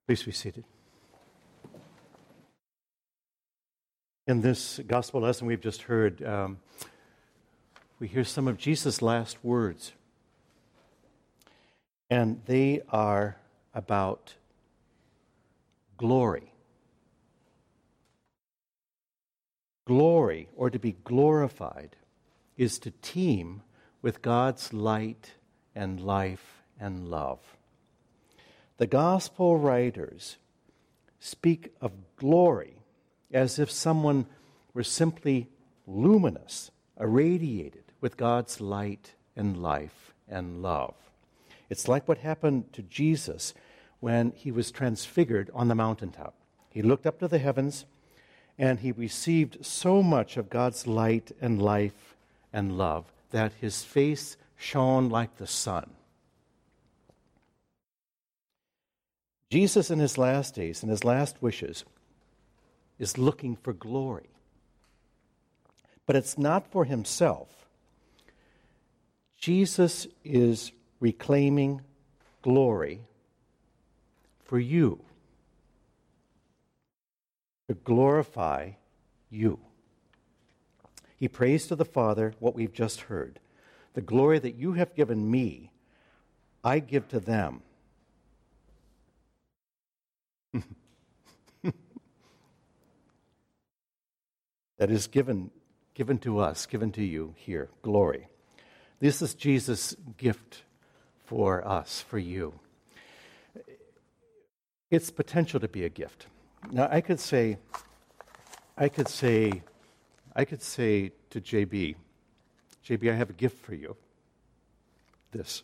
Please be seated. In this gospel lesson we've just heard, we hear some of Jesus' last words. And they are about glory. Glory, or to be glorified, is to team with God's light and life and love. The gospel writers speak of glory as if someone were simply luminous, irradiated with God's light and life and love. It's like what happened to Jesus when he was transfigured on the mountaintop. He looked up to the heavens and he received so much of God's light and life and love that his face shone like the sun. Jesus in his last days, in his last wishes, is looking for glory. But it's not for himself. Jesus is reclaiming glory for you, to glorify you. He prays to the Father what we've just heard. The glory that you have given me, I give to them. That is given to us, given to you here, glory. This is Jesus' gift for us, for you. It's potential to be a gift. Now, I could say to JB, I have a gift for you. This.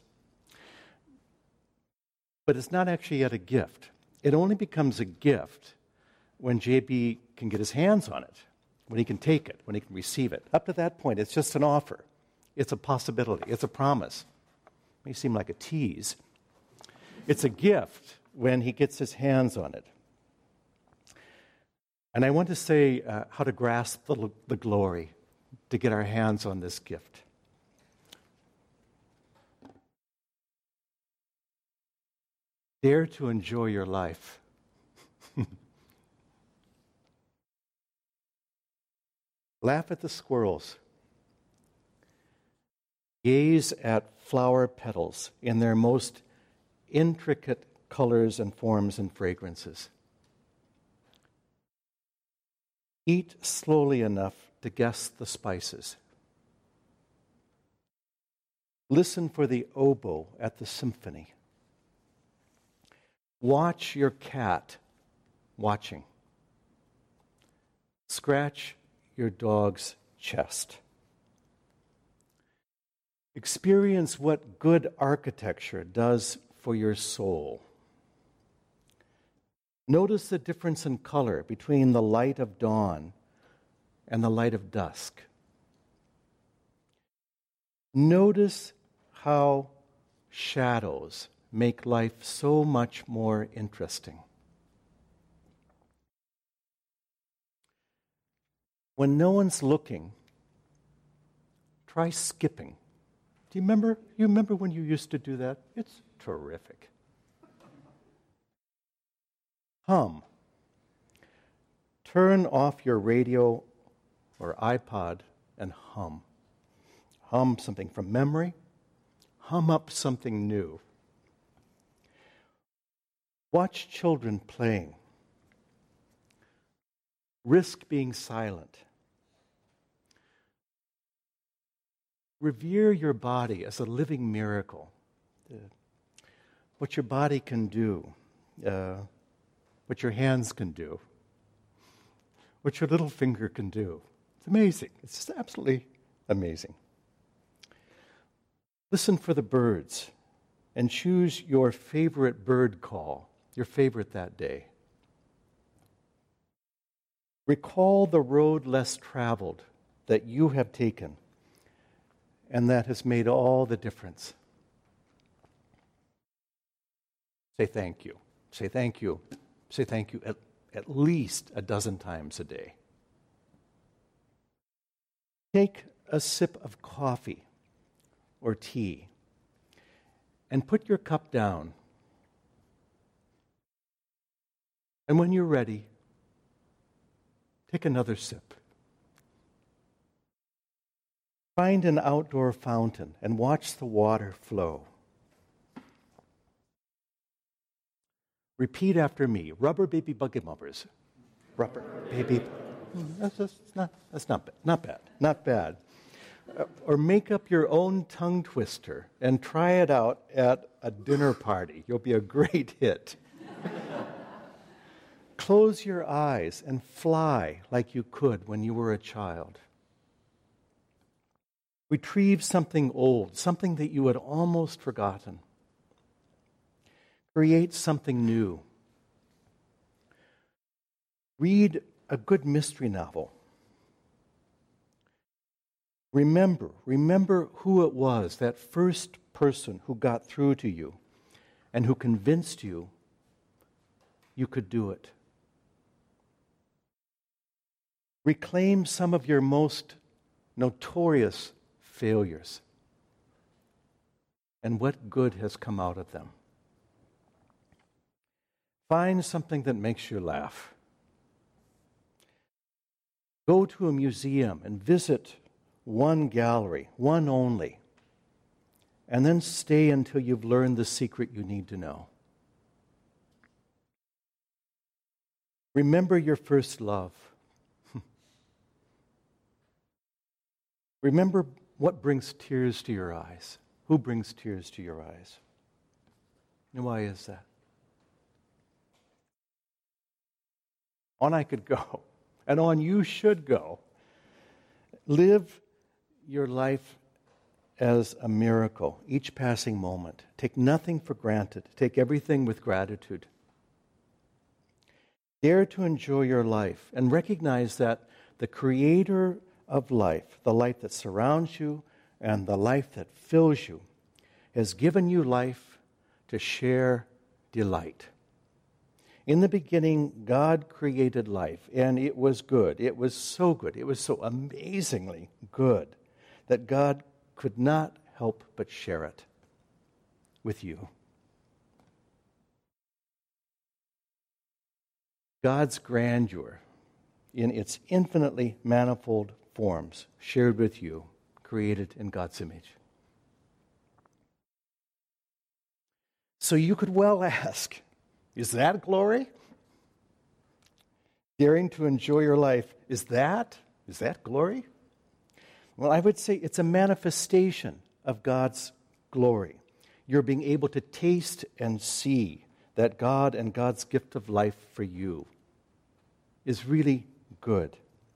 But it's not actually yet a gift. It only becomes a gift when JB can get his hands on it, when he can take it, when he can receive it. Up to that point, it's just an offer. It's a possibility. It's a promise. It may seem like a tease. It's a gift when he gets his hands on it. And I want to say how to grasp the glory, to get our hands on this gift. Dare to enjoy your life. Laugh at the squirrels. Gaze at flower petals in their most intricate colors and forms and fragrances. Eat slowly enough to guess the spices. Listen for the oboe at the symphony. Watch your cat watching. Scratch your dog's chest. Experience what good architecture does for your soul. Notice the difference in color between the light of dawn and the light of dusk. Notice how shadows make life so much more interesting. When no one's looking, try skipping. Do you remember? You remember when you used to do that? It's terrific. Hum. Turn off your radio or iPod and hum. Hum something from memory. Hum up something new. Watch children playing. Risk being silent. Revere your body as a living miracle. What your body can do, what your hands can do, what your little finger can do. It's amazing. It's just absolutely amazing. Listen for the birds and choose your favorite bird call, your favorite that day. Recall the road less traveled that you have taken, and that has made all the difference. Say thank you. Say thank you. Say thank you at least a dozen times a day. Take a sip of coffee or tea and put your cup down. And when you're ready, take another sip. Find an outdoor fountain and watch the water flow. Repeat after me. Rubber baby buggy bumpers. Rubber baby. That's not bad. Or make up your own tongue twister and try it out at a dinner party. You'll be a great hit. Close your eyes and fly like you could when you were a child. Retrieve something old, something that you had almost forgotten. Create something new. Read a good mystery novel. Remember who it was, that first person who got through to you and who convinced you you could do it. Reclaim some of your most notorious failures and what good has come out of them. Find something that makes you laugh. Go to a museum and visit one gallery, one only, and then stay until you've learned the secret you need to know. Remember your first love. Remember what brings tears to your eyes. Who brings tears to your eyes? And why is that? On I could go, and on you should go. Live your life as a miracle, each passing moment. Take nothing for granted. Take everything with gratitude. Dare to enjoy your life and recognize that the Creator of life, the life that surrounds you and the life that fills you, has given you life to share delight. In the beginning, God created life, and it was good. It was so good. It was so amazingly good that God could not help but share it with you. God's grandeur, in its infinitely manifold forms, shared with you, created in God's image. So you could well ask, is that glory? Daring to enjoy your life, is that glory? Well, I would say it's a manifestation of God's glory. You're being able to taste and see that God and God's gift of life for you is really good.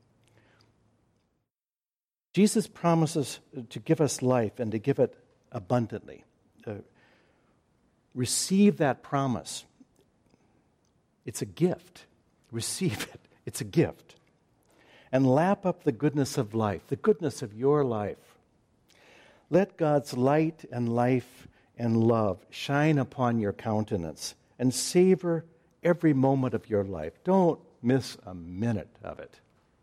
Jesus promises to give us life and to give it abundantly. Receive that promise. It's a gift. Receive it. It's a gift. And lap up the goodness of life, the goodness of your life. Let God's light and life and love shine upon your countenance and savor every moment of your life. Don't miss a minute of it.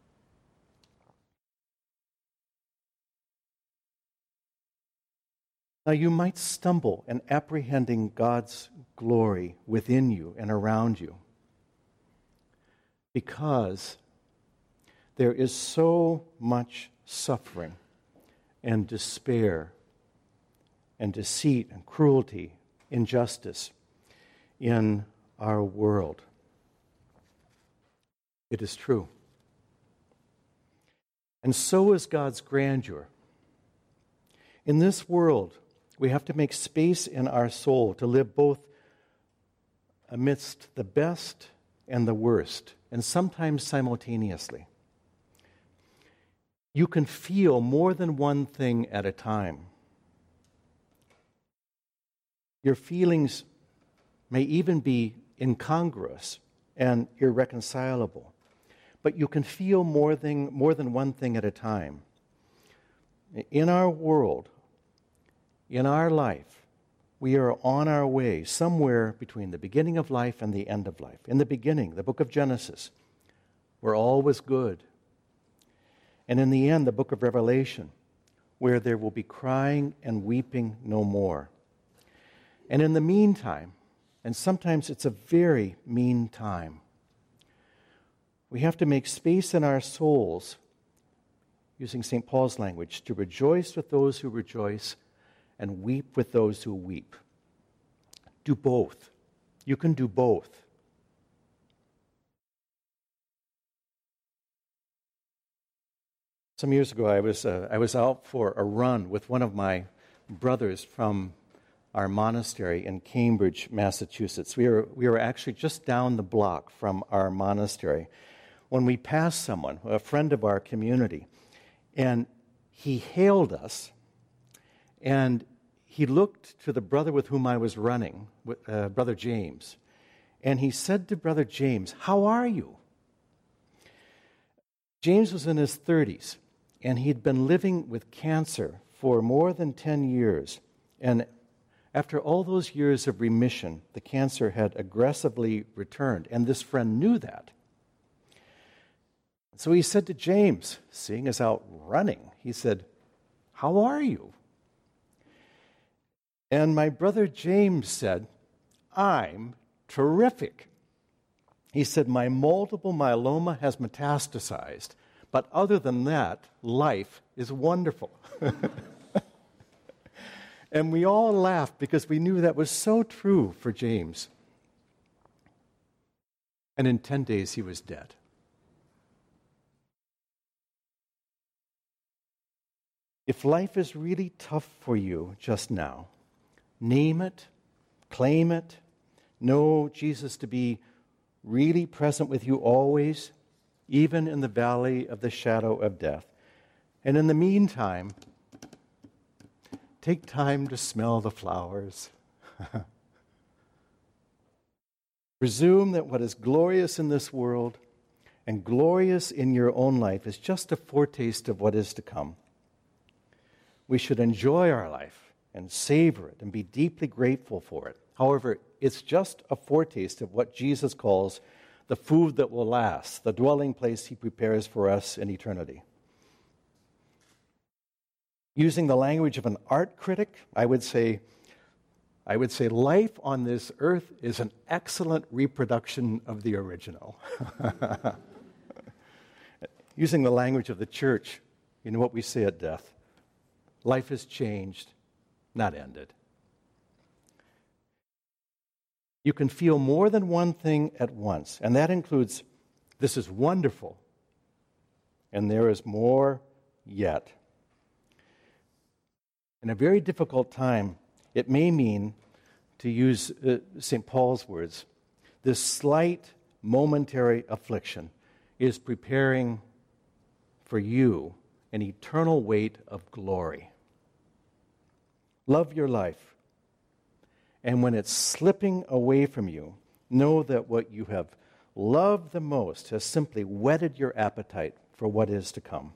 Now, you might stumble in apprehending God's glory within you and around you because there is so much suffering and despair and deceit and cruelty, injustice in our world. It is true. And so is God's grandeur. In this world, we have to make space in our soul to live both amidst the best and the worst, and sometimes simultaneously. You can feel more than one thing at a time. Your feelings may even be incongruous and irreconcilable, but you can feel more than one thing at a time. In our world, in our life, we are on our way somewhere between the beginning of life and the end of life. In the beginning, the book of Genesis, where all was good. And in the end, the book of Revelation, where there will be crying and weeping no more. And in the meantime, and sometimes it's a very mean time, We have to make space in our souls, using St. Paul's language, to rejoice with those who rejoice and weep with those who weep. Do both. You can do both. Some years ago, I was out for a run with one of my brothers from our monastery in Cambridge, Massachusetts. We were actually just down the block from our monastery when we passed someone, a friend of our community, and he hailed us, and he looked to the brother with whom I was running, Brother James, and he said to Brother James, "How are you?" James was in his 30s, and he'd been living with cancer for more than 10 years, and after all those years of remission, the cancer had aggressively returned, and this friend knew that. So he said to James, seeing us out running, he said, "How are you?" And my brother James said, "I'm terrific." He said, "My multiple myeloma has metastasized, but other than that, life is wonderful." And we all laughed because we knew that was so true for James. And in 10 days, he was dead. If life is really tough for you just now, name it, claim it, know Jesus to be really present with you always, even in the valley of the shadow of death. And in the meantime, take time to smell the flowers. Presume that what is glorious in this world and glorious in your own life is just a foretaste of what is to come. We should enjoy our life and savor it and be deeply grateful for it. However, it's just a foretaste of what Jesus calls the food that will last, the dwelling place he prepares for us in eternity. Using the language of an art critic, I would say life on this earth is an excellent reproduction of the original. Using the language of the church, you know what we say at death. Life has changed, not ended. You can feel more than one thing at once, and that includes, this is wonderful, and there is more yet. In a very difficult time, it may mean, to use St. Paul's words, this slight momentary affliction is preparing for you an eternal weight of glory. Love your life. And when it's slipping away from you, know that what you have loved the most has simply whetted your appetite for what is to come.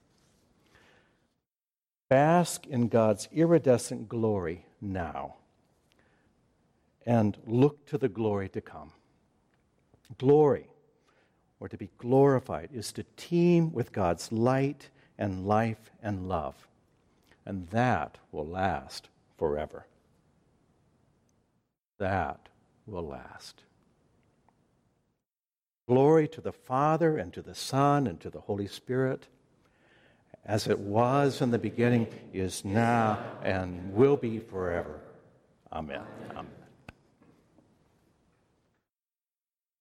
Bask in God's iridescent glory now, and look to the glory to come. Glory, or to be glorified, is to team with God's light and life and love, and that will last forever. That will last. Glory to the Father, and to the Son, and to the Holy Spirit, as it was in the beginning, is now, and will be forever. Amen. Amen.